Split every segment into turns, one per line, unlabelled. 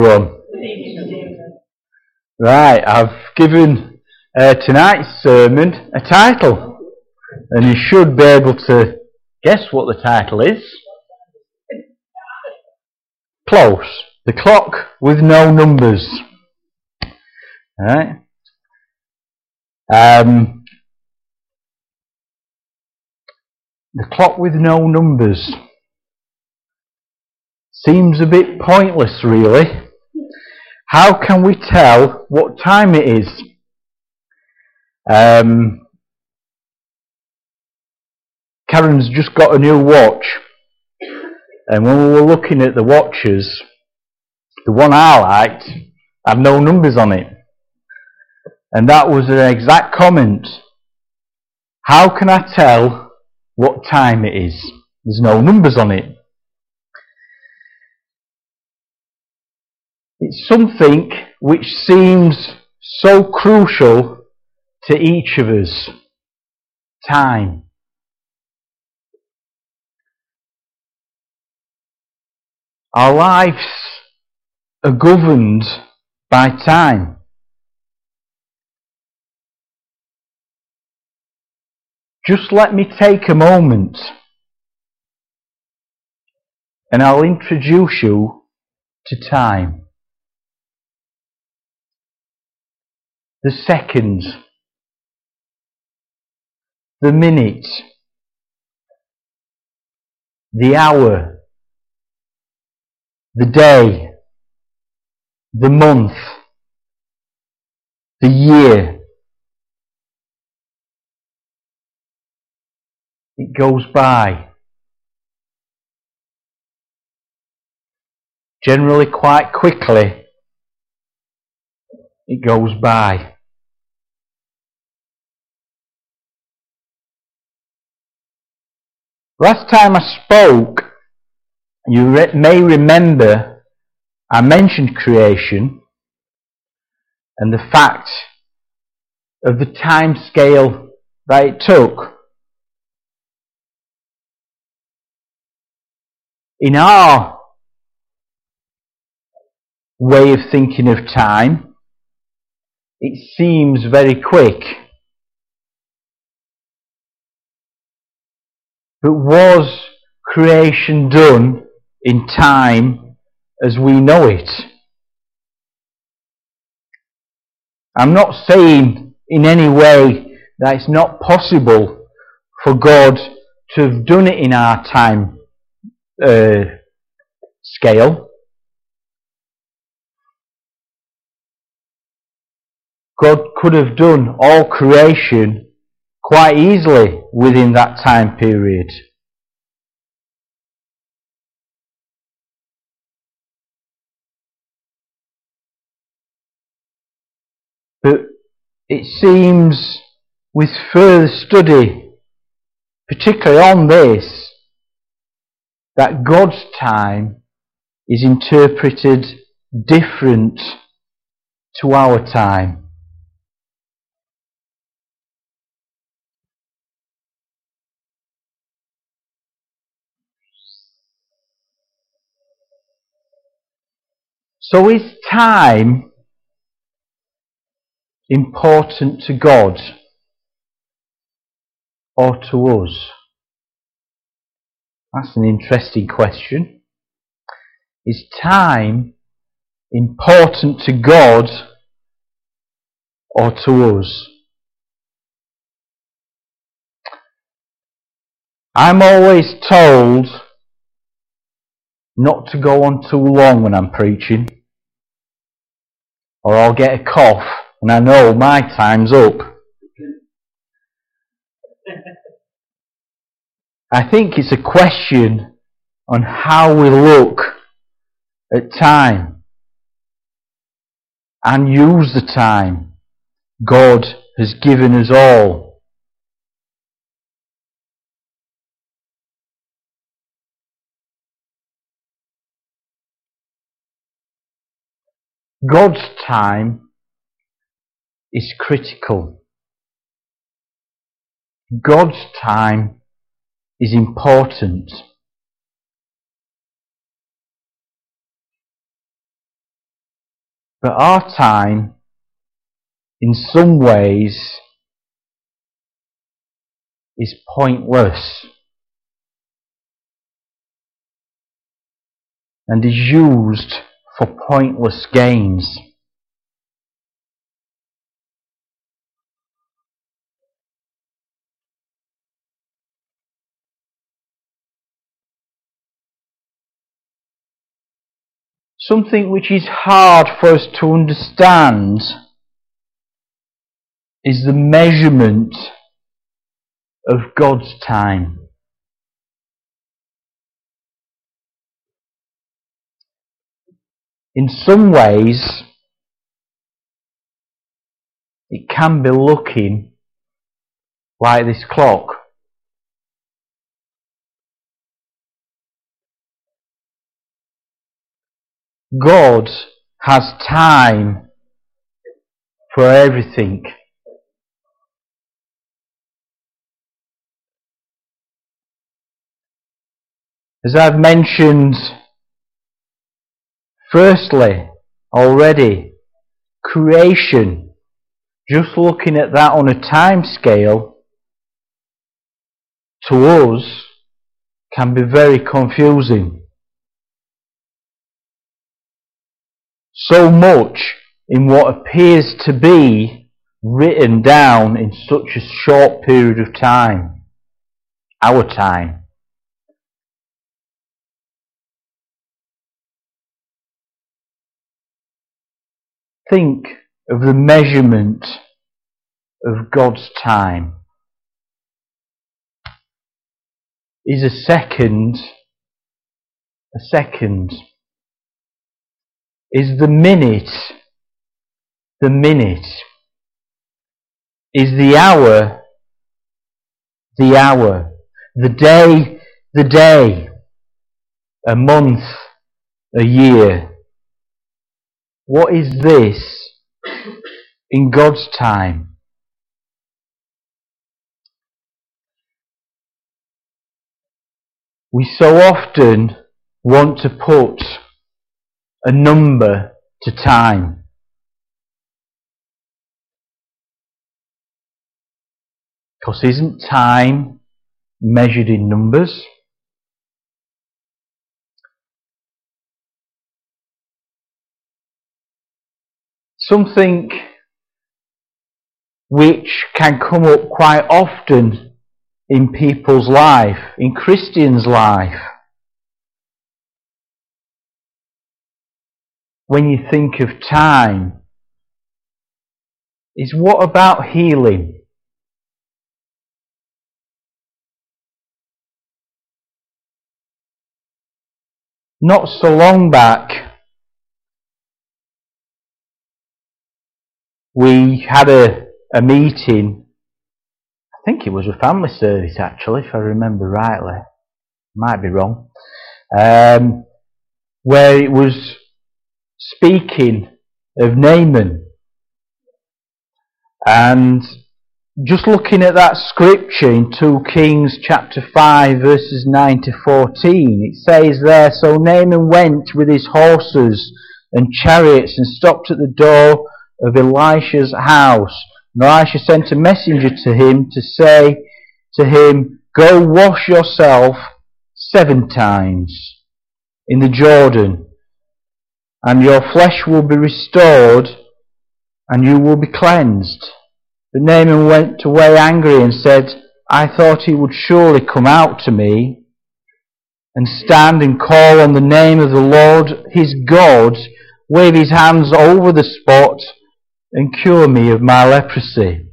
One. Right, I've given tonight's sermon a title, and you should be able to guess what the title is. Close. The clock with no numbers. Right. The clock with no numbers. Seems a bit pointless, really. How can we tell what time it is? Karen's just got a new watch, and when we were looking at the watches, the one I liked had no numbers on it, and that was an exact comment. How can I tell what time it is? There's no numbers on it. It's something which seems so crucial to each of us. Time. Our lives are governed by time. Just let me take a moment and I'll introduce you to time. The seconds, the minute, the hour, the day, the month, the year. It goes by. Generally quite quickly, it goes by. Last time I spoke, you may remember I mentioned creation and the fact of the time scale that it took. In our way of thinking of time, it seems very quick. But was creation done in time as we know it? I'm not saying in any way that it's not possible for God to have done it in our time scale. God could have done all creation quite easily within that time period. But it seems with further study, particularly on this, that God's time is interpreted different to our time. So is time important to God or to us? That's an interesting question. Is time important to God or to us? I'm always told not to go on too long when I'm preaching, or I'll get a cough and I know my time's up. I think it's a question on how we look at time and use the time God has given us all. God's time is critical. God's time is important. But our time, in some ways, is pointless and is used for pointless gains. Something which is hard for us to understand is the measurement of God's time. In some ways, it can be looking like this clock. God has time for everything. As I've mentioned, firstly, already, creation, just looking at that on a time scale, to us, can be very confusing. So much in what appears to be written down in such a short period of time, our time. Think of the measurement of God's time. Is a second. Is the minute. Is the hour. The day. A month, a year. What is this in God's time? We so often want to put a number to time. Because isn't time measured in numbers? Something which can come up quite often in people's life, in Christians' life. When you think of time, is what about healing? Not so long back, we had a meeting. I think it was a family service actually, if I remember rightly. Might be wrong. Where it was speaking of Naaman. And just looking at that scripture in 2 Kings chapter 5 verses 9 to 14, it says there, "So Naaman went with his horses and chariots and stopped at the door of Elisha's house. And Elisha sent a messenger to him to say to him, 'Go wash yourself 7 times in the Jordan, and your flesh will be restored, and you will be cleansed.' But Naaman went away angry and said, 'I thought he would surely come out to me and stand and call on the name of the Lord his God, wave his hands over the spot and cure me of my leprosy.'"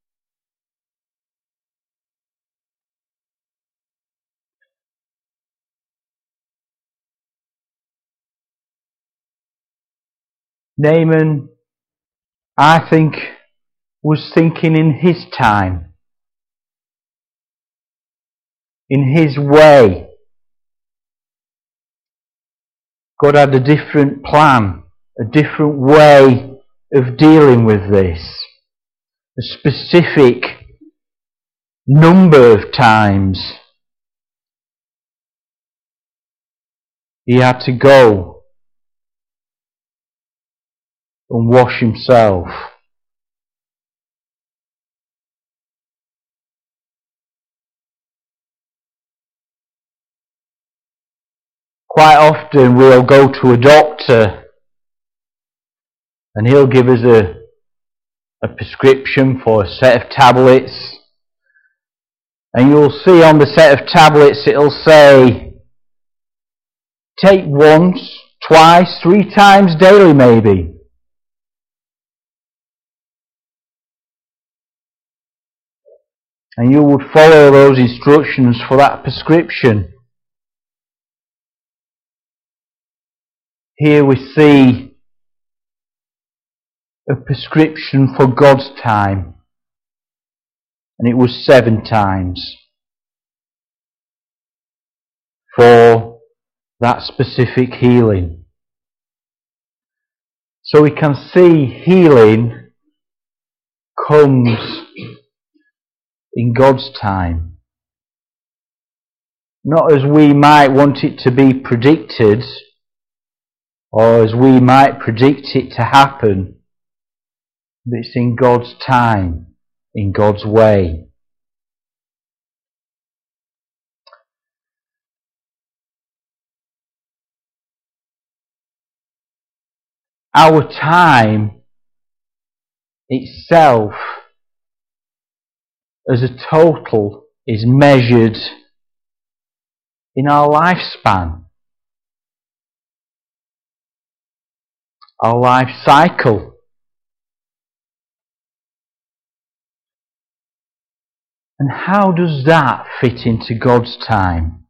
Naaman, I think, was thinking in his time, in his way. God had a different plan, a different way of dealing with this, a specific number of times he had to go and wash himself. Quite often we'll go to a doctor and he'll give us a prescription for a set of tablets, and you'll see on the set of tablets it'll say take once, twice, 3 times daily maybe. And you would follow those instructions for that prescription. Here we see a prescription for God's time, and it was 7 times for that specific healing. So we can see healing comes in God's time. Not as we might want it to be predicted, or as we might predict it to happen, but it's in God's time, in God's way. Our time itself as a total is measured in our lifespan, our life cycle. And how does that fit into God's time?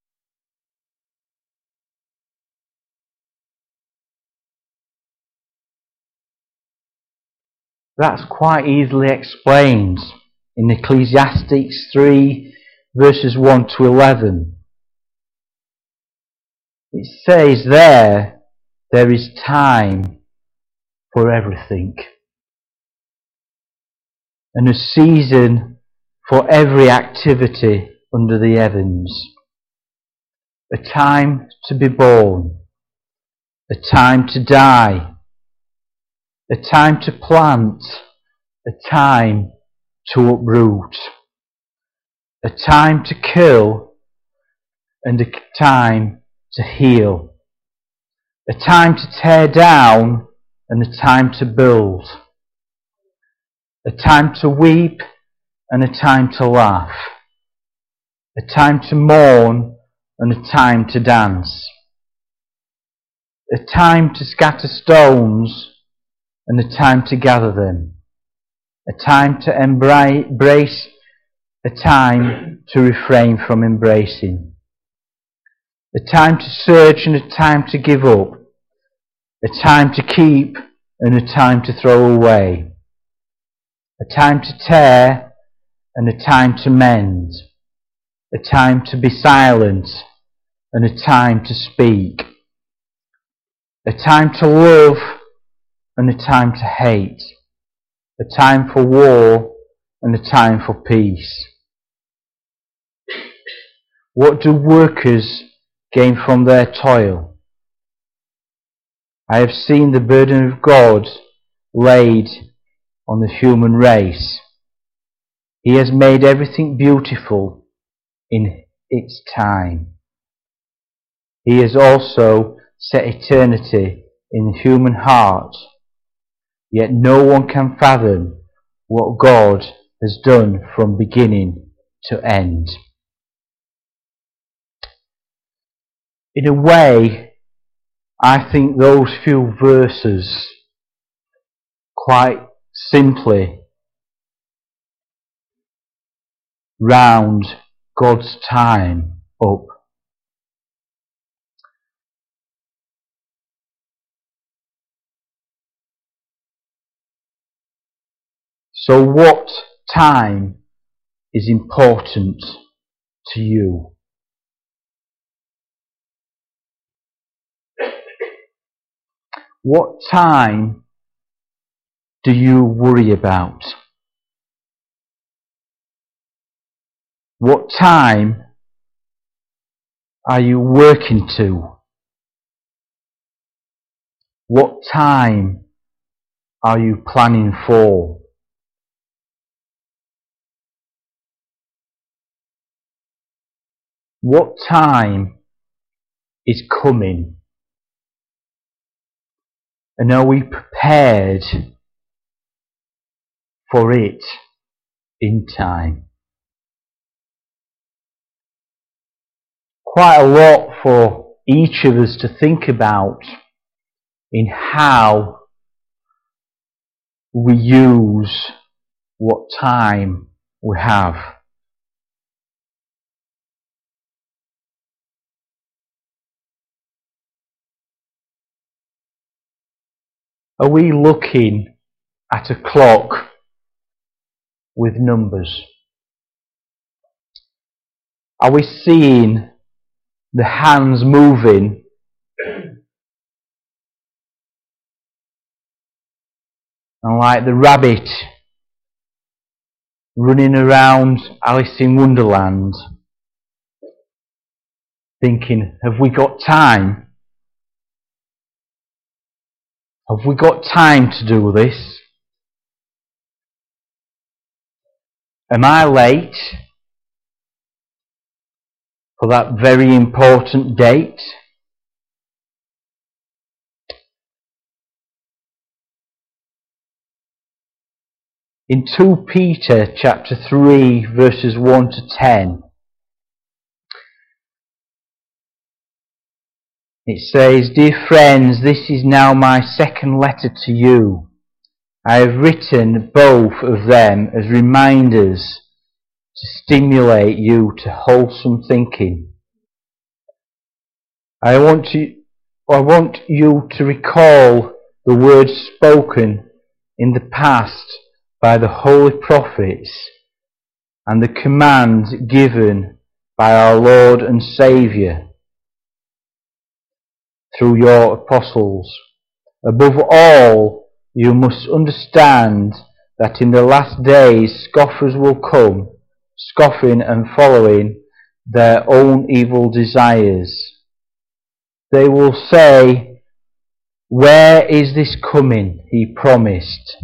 That's quite easily explained in Ecclesiastes 3 verses 1 to 11. It says there is time for everything, and a season for every activity under the heavens. A time to be born, a time to die, a time to plant, a time to uproot, a time to kill, and a time to heal, a time to tear down, and a time to build, a time to weep, and a time to laugh, a time to mourn, and a time to dance, a time to scatter stones, and a time to gather them, a time to embrace, a time to refrain from embracing, a time to search and a time to give up, a time to keep and a time to throw away, a time to tear and a time to mend, a time to be silent and a time to speak, a time to love and a time to hate, a time for war and a time for peace. What do workers gain from their toil? I have seen the burden of God laid on the human race. He has made everything beautiful in its time. He has also set eternity in the human heart. Yet no one can fathom what God has done from beginning to end. In a way, I think those few verses quite simply round God's time up. So what time is important to you? What time do you worry about? What time are you working to? What time are you planning for? What time is coming? And are we prepared for it in time? Quite a lot for each of us to think about in how we use what time we have. Are we looking at a clock with numbers? Are we seeing the hands moving and like the rabbit running around Alice in Wonderland thinking, have we got time? Have we got time to do this? Am I late for that very important date? In 2 Peter chapter 3 verses 1 to 10, it says, "Dear friends, this is now my second letter to you. I have written both of them as reminders to stimulate you to wholesome thinking. I want you to recall the words spoken in the past by the holy prophets and the commands given by our Lord and Saviour through your apostles. Above all, you must understand that in the last days scoffers will come, scoffing and following their own evil desires. They will say, 'Where is this coming he promised?'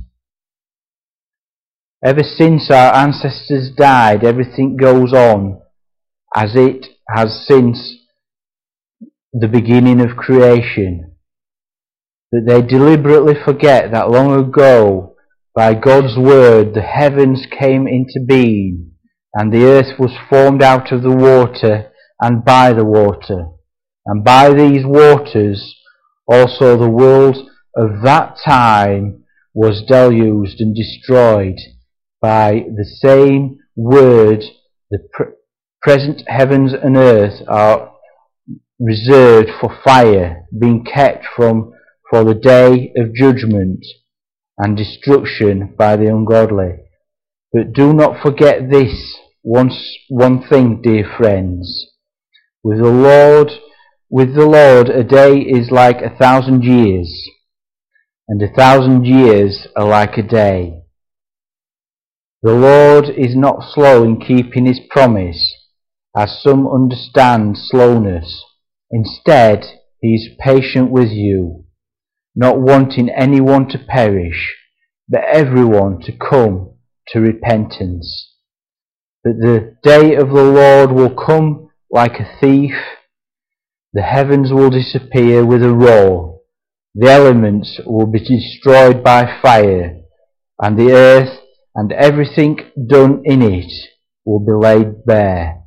Ever since our ancestors died, everything goes on as it has since the beginning of creation. But they deliberately forget that long ago, by God's word, the heavens came into being, and the earth was formed out of the water and by the water. And by these waters also the world of that time was deluged and destroyed. By the same word, the present heavens and earth are reserved for fire, being kept for the day of judgment and destruction by the ungodly. But do not forget this one thing, dear friends. With the Lord, a day is like 1,000 years, and 1,000 years are like a day. The Lord is not slow in keeping his promise, as some understand slowness. Instead, he is patient with you, not wanting anyone to perish, but everyone to come to repentance. But the day of the Lord will come like a thief. The heavens will disappear with a roar, the elements will be destroyed by fire, and the earth and everything done in it will be laid bare."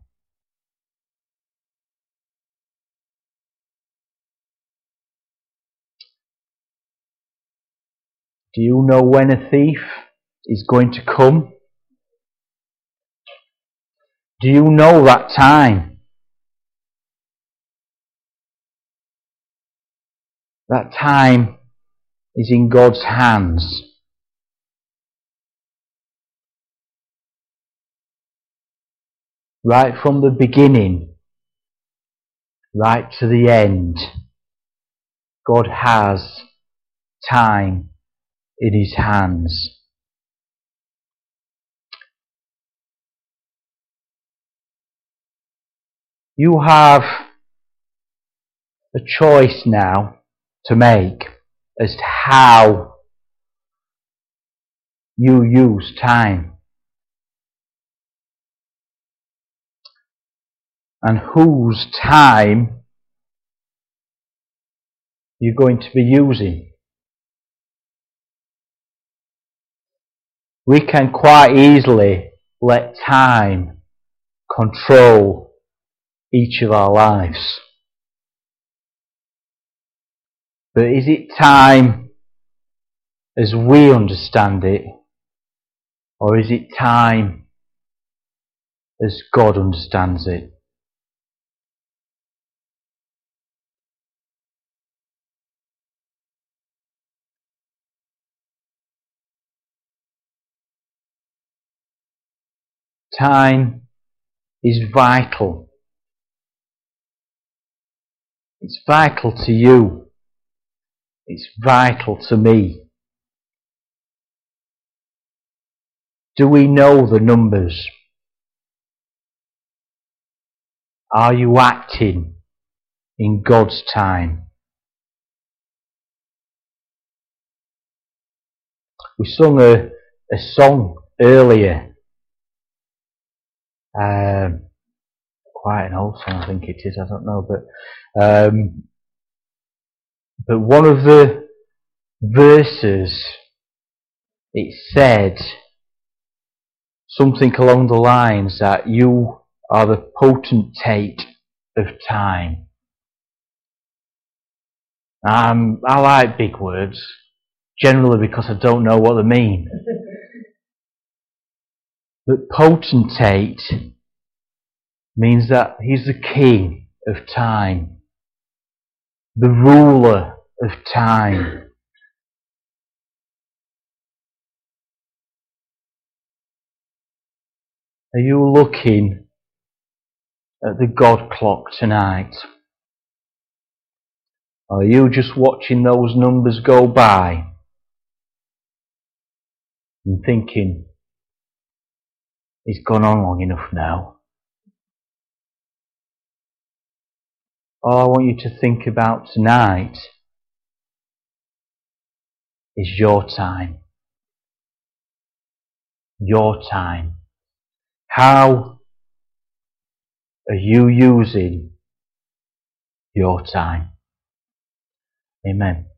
Do you know when a thief is going to come? Do you know that time? That time is in God's hands. Right from the beginning, right to the end, God has time in his hands. You have a choice now to make as to how you use time? And whose time you're going to be using? We can quite easily let time control each of our lives. But is it time as we understand it, or is it time as God understands it? Time is vital. It's vital to you. It's vital to me. Do we know the numbers? Are you acting in God's time? We sung a song earlier. Quite an old song, I think it is. I don't know, but one of the verses, it said something along the lines that you are the potentate of time. I like big words, generally because I don't know what they mean. But potentate means that he's the king of time, the ruler of time. Are you looking at the God clock tonight? Or are you just watching those numbers go by and thinking, it's gone on long enough now? All I want you to think about tonight is your time. Your time. How are you using your time? Amen.